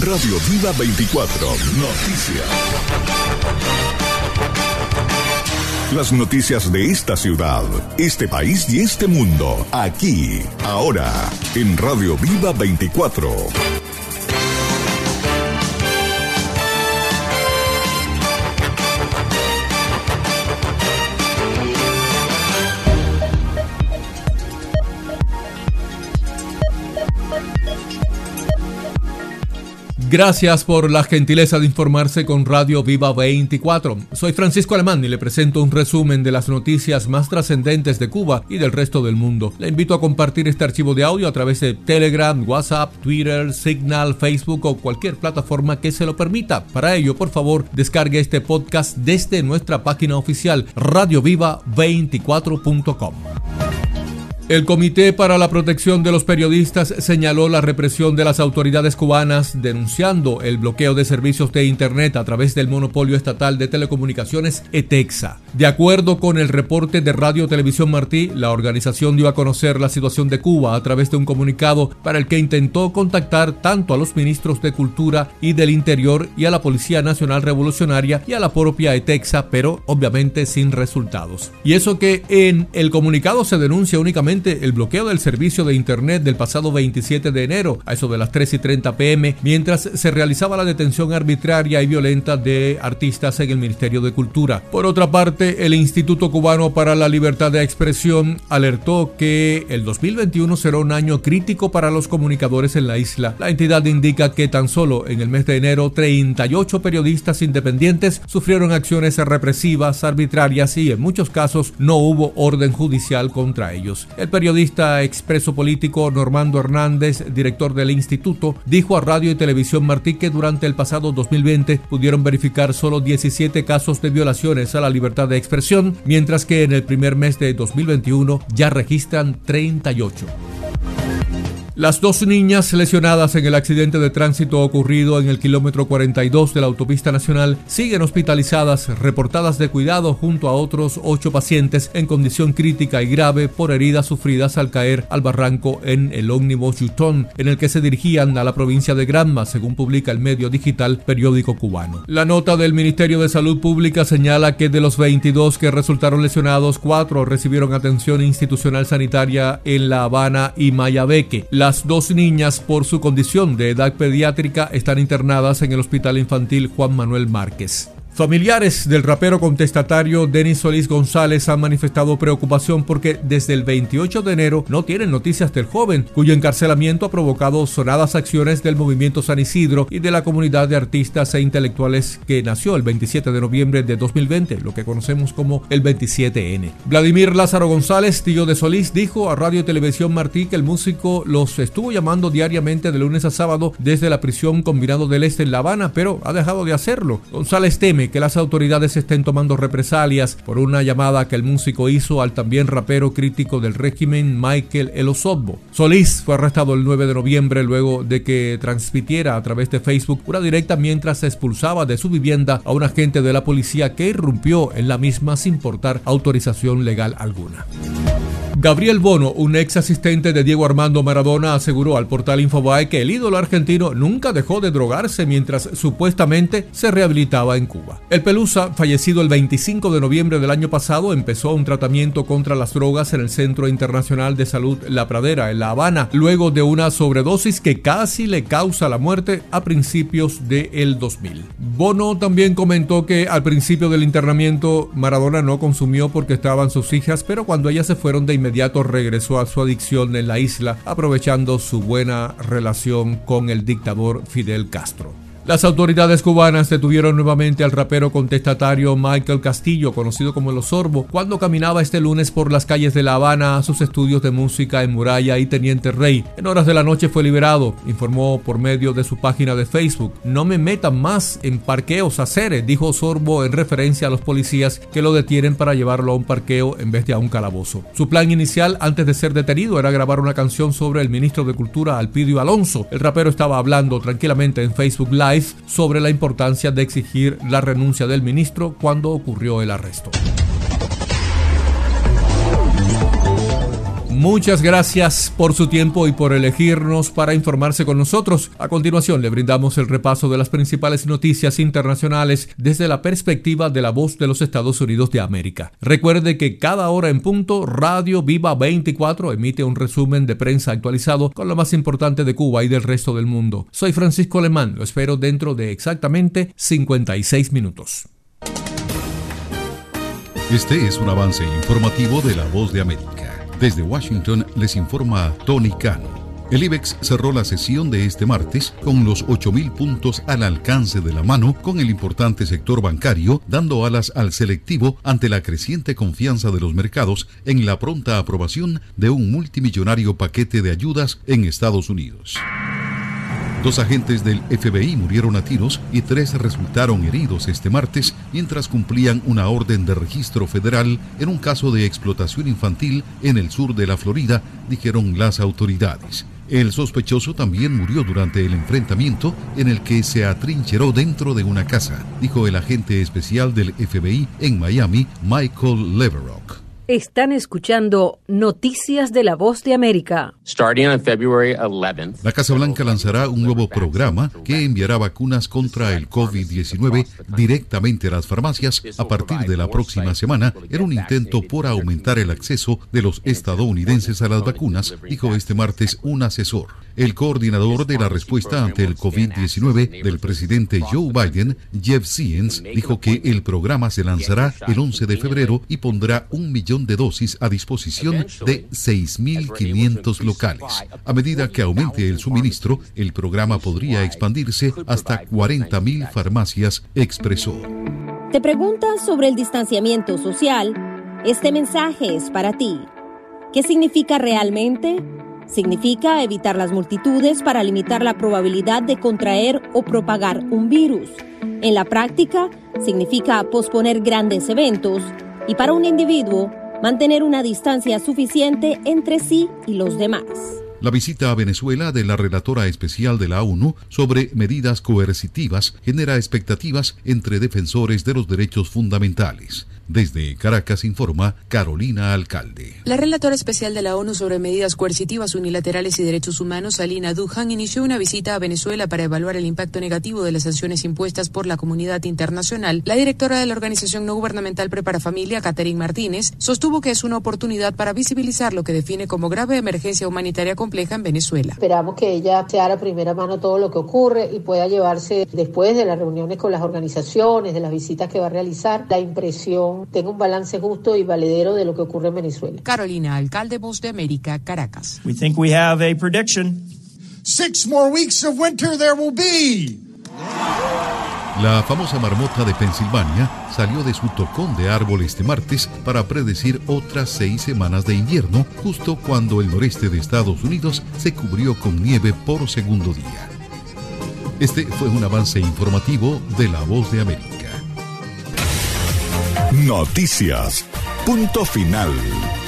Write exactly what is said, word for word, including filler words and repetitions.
Radio Viva veinticuatro, noticias. Las noticias de esta ciudad, este país y este mundo, aquí, ahora, en Radio Viva veinticuatro. Gracias por la gentileza de informarse con Radio Viva veinticuatro. Soy Francisco Alemán y le presento un resumen de las noticias más trascendentes de Cuba y del resto del mundo. Le invito a compartir este archivo de audio a través de Telegram, WhatsApp, Twitter, Signal, Facebook o cualquier plataforma que se lo permita. Para ello, por favor, descargue este podcast desde nuestra página oficial radio viva veinticuatro punto com. El Comité para la Protección de los Periodistas señaló la represión de las autoridades cubanas, denunciando el bloqueo de servicios de Internet a través del monopolio estatal de telecomunicaciones ETEXA. De acuerdo con el reporte de Radio Televisión Martí, la organización dio a conocer la situación de Cuba a través de un comunicado para el que intentó contactar tanto a los ministros de Cultura y del Interior y a la Policía Nacional Revolucionaria y a la propia ETEXA, pero obviamente sin resultados. Y eso que en el comunicado se denuncia únicamente el bloqueo del servicio de Internet del pasado veintisiete de enero a eso de las tres y treinta pm, mientras se realizaba la detención arbitraria y violenta de artistas en el Ministerio de Cultura. Por otra parte, el Instituto Cubano para la Libertad de Expresión alertó que el dos mil veintiuno será un año crítico para los comunicadores en la isla. La entidad indica que tan solo en el mes de enero treinta y ocho periodistas independientes sufrieron acciones represivas, arbitrarias y en muchos casos no hubo orden judicial contra ellos. El periodista expreso político Normando Hernández, director del instituto, dijo a Radio y Televisión Martí que durante el pasado dos mil veinte pudieron verificar solo diecisiete casos de violaciones a la libertad de expresión, mientras que en el primer mes de dos mil veintiuno ya registran treinta y ocho. Las dos niñas lesionadas en el accidente de tránsito ocurrido en el kilómetro cuarenta y dos de la autopista nacional siguen hospitalizadas, reportadas de cuidado junto a otros ocho pacientes en condición crítica y grave por heridas sufridas al caer al barranco en el ómnibus Yutón, en el que se dirigían a la provincia de Granma, según publica el medio digital Periódico Cubano. La nota del Ministerio de Salud Pública señala que de los veintidós que resultaron lesionados, cuatro recibieron atención institucional sanitaria en La Habana y Mayabeque. Las dos niñas, por su condición de edad pediátrica, están internadas en el Hospital Infantil Juan Manuel Márquez. Familiares del rapero contestatario Denis Solís González han manifestado preocupación porque desde el veintiocho de enero no tienen noticias del joven, cuyo encarcelamiento ha provocado sonadas acciones del movimiento San Isidro y de la comunidad de artistas e intelectuales que nació el veintisiete de noviembre de dos mil veinte, lo que conocemos como el veintisiete ene. Vladimir Lázaro González, tío de Solís, dijo a Radio y Televisión Martí que el músico los estuvo llamando diariamente de lunes a sábado desde la prisión Combinado del Este en La Habana, pero ha dejado de hacerlo. González teme que las autoridades estén tomando represalias por una llamada que el músico hizo al también rapero crítico del régimen Michael El Osobbo. Solís fue arrestado el nueve de noviembre luego de que transmitiera a través de Facebook una directa mientras se expulsaba de su vivienda a un agente de la policía que irrumpió en la misma sin portar autorización legal alguna. Gabriel Bono, un ex asistente de Diego Armando Maradona, aseguró al portal Infobae que el ídolo argentino nunca dejó de drogarse mientras supuestamente se rehabilitaba en Cuba. El Pelusa, fallecido el veinticinco de noviembre del año pasado, empezó un tratamiento contra las drogas en el Centro Internacional de Salud La Pradera, en La Habana, luego de una sobredosis que casi le causa la muerte a principios del dos mil. Bono también comentó que al principio del internamiento Maradona no consumió porque estaban sus hijas, pero cuando ellas se fueron de inmediato regresó a su adicción en la isla, aprovechando su buena relación con el dictador Fidel Castro. Las autoridades cubanas detuvieron nuevamente al rapero contestatario Michael Castillo, conocido como El Osorbo, cuando caminaba este lunes por las calles de La Habana a sus estudios de música en Muralla y Teniente Rey. En horas de la noche fue liberado, informó por medio de su página de Facebook. No me metan más en parqueos a Ceres, dijo Osorbo en referencia a los policías que lo detienen para llevarlo a un parqueo en vez de a un calabozo. Su plan inicial antes de ser detenido era grabar una canción sobre el ministro de Cultura Alpidio Alonso. El rapero estaba hablando tranquilamente en Facebook Live sobre la importancia de exigir la renuncia del ministro cuando ocurrió el arresto. Muchas gracias por su tiempo y por elegirnos para informarse con nosotros. A continuación le brindamos el repaso de las principales noticias internacionales desde la perspectiva de la voz de los Estados Unidos de América. Recuerde que cada hora en punto, Radio Viva veinticuatro emite un resumen de prensa actualizado con lo más importante de Cuba y del resto del mundo. Soy Francisco Alemán, lo espero dentro de exactamente cincuenta y seis minutos. Este es un avance informativo de La Voz de América. Desde Washington les informa Tony Cano. El IBEX cerró la sesión de este martes con los ocho mil puntos al alcance de la mano, con el importante sector bancario dando alas al selectivo ante la creciente confianza de los mercados en la pronta aprobación de un multimillonario paquete de ayudas en Estados Unidos. Dos agentes del F B I murieron a tiros y tres resultaron heridos este martes mientras cumplían una orden de registro federal en un caso de explotación infantil en el sur de la Florida, dijeron las autoridades. El sospechoso también murió durante el enfrentamiento en el que se atrincheró dentro de una casa, dijo el agente especial del F B I en Miami, Michael Leverock. Están escuchando Noticias de la Voz de América. Starting on February eleventh, la Casa Blanca lanzará un nuevo programa que enviará vacunas contra el COVID diecinueve directamente a las farmacias a partir de la próxima semana en un intento por aumentar el acceso de los estadounidenses a las vacunas, dijo este martes un asesor. El coordinador de la respuesta ante el COVID diecinueve del presidente Joe Biden, Jeff Zients, dijo que el programa se lanzará el once de febrero y pondrá un millón de dosis a disposición de seis mil quinientos locales. A medida que aumente el suministro, el programa podría expandirse hasta cuarenta mil farmacias, expresó. ¿Te preguntas sobre el distanciamiento social? Este mensaje es para ti. ¿Qué significa realmente? Significa evitar las multitudes para limitar la probabilidad de contraer o propagar un virus. En la práctica, significa posponer grandes eventos y para un individuo, mantener una distancia suficiente entre sí y los demás. La visita a Venezuela de la relatora especial de la ONU sobre medidas coercitivas genera expectativas entre defensores de los derechos fundamentales. Desde Caracas informa Carolina Alcalde. La relatora especial de la ONU sobre medidas coercitivas unilaterales y derechos humanos, Alina Duhan, inició una visita a Venezuela para evaluar el impacto negativo de las sanciones impuestas por la comunidad internacional. La directora de la organización no gubernamental Prepara Familia, Catherine Martínez, sostuvo que es una oportunidad para visibilizar lo que define como grave emergencia humanitaria compleja en Venezuela. Esperamos que ella sea a primera mano todo lo que ocurre y pueda llevarse, después de las reuniones con las organizaciones, de las visitas que va a realizar, la impresión tenga un balance justo y valedero de lo que ocurre en Venezuela. Carolina Alcalde, Voz de América, Caracas. We think we have a prediction. Six more weeks of winter there will be. La famosa marmota de Pensilvania salió de su tocón de árbol este martes para predecir otras seis semanas de invierno, justo cuando el noreste de Estados Unidos se cubrió con nieve por segundo día. Este fue un avance informativo de La Voz de América. Noticias. Punto final.